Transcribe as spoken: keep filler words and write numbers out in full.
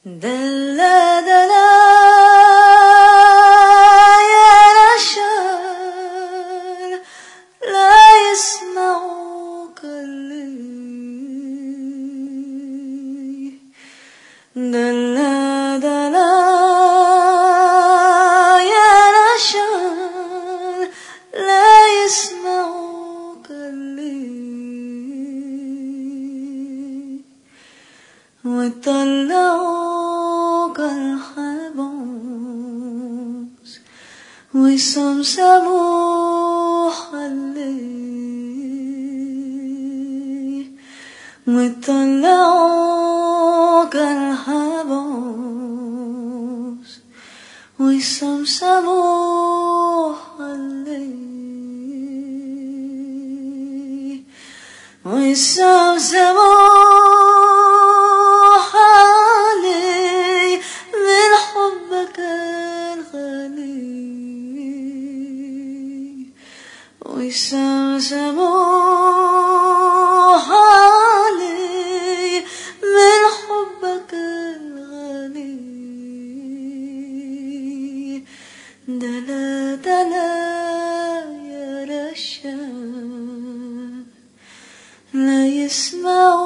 دلا دلا يا نشر لا يسمعك الليل. دلا دلا يا نشر لا يسمعك الليل. وطلعوك الحبوس وسمسموا حلي. وطلعوك الحبوس وسمسموا حلي. وسمسموا وسمسموا حالي من حبك الغالي. دلا دلا يا رشا لا يسمع